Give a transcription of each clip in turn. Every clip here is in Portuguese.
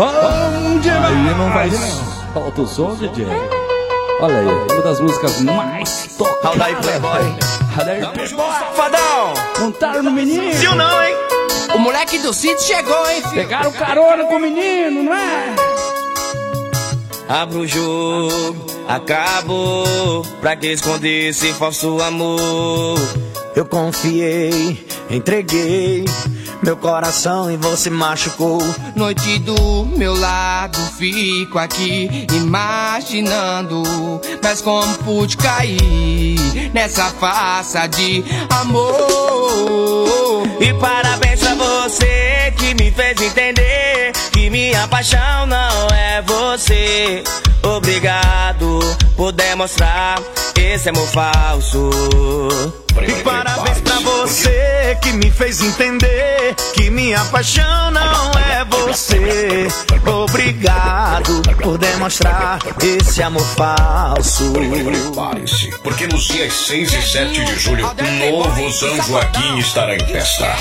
Bom demais! Aí não vai não. Solta o som, DJ. Olha aí, uma das músicas mais top. Roda aí, Playboy. Roda aí, Fadão! Montaram no menino. Viu não, hein? O moleque do sítio chegou, hein, filho? Pegaram carona com o menino, não é? Abra o jogo, acabou. Pra que esconder esse falso amor? Eu confiei, entreguei meu coração e você machucou. Noite do meu lado, fico aqui imaginando. Mas como pude cair nessa farsa de amor? E parabéns pra você que me fez entender que minha paixão não é você. Obrigado por demonstrar esse amor falso. E parabéns pra você que me fez entender que minha paixão não é você. Obrigado por demonstrar esse amor falso. Prepare-se, porque nos dias 6 e 7 de julho, o novo São Joaquim estará em festa.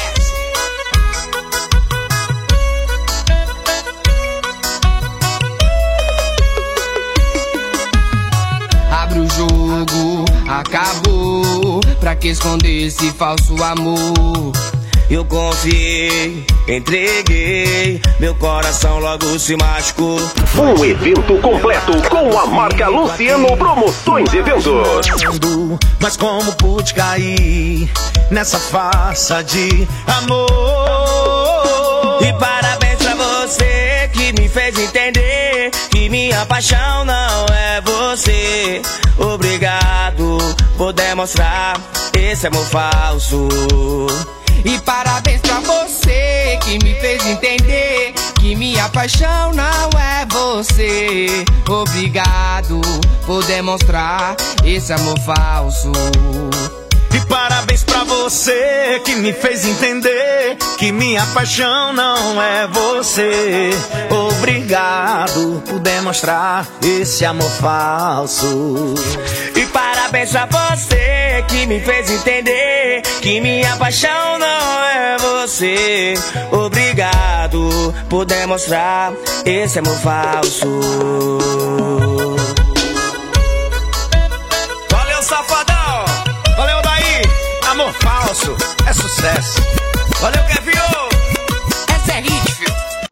Abre o jogo, acabou. Pra que esconder esse falso amor? Eu confiei, entreguei, meu coração logo se machucou. Um evento completo com a marca Luciano Promoções e Eventos. Mas como pude cair nessa farsa de amor? E parabéns pra você que me fez entender que minha paixão não é você. Obrigado por demonstrar esse amor falso. E parabéns pra você que me fez entender que minha paixão não é você. Obrigado por demonstrar esse amor falso. E parabéns pra você que me fez entender que minha paixão não é você. Obrigado por demonstrar esse amor falso. E parabéns pra você que me fez entender que minha paixão não é você. Obrigado por demonstrar esse amor falso.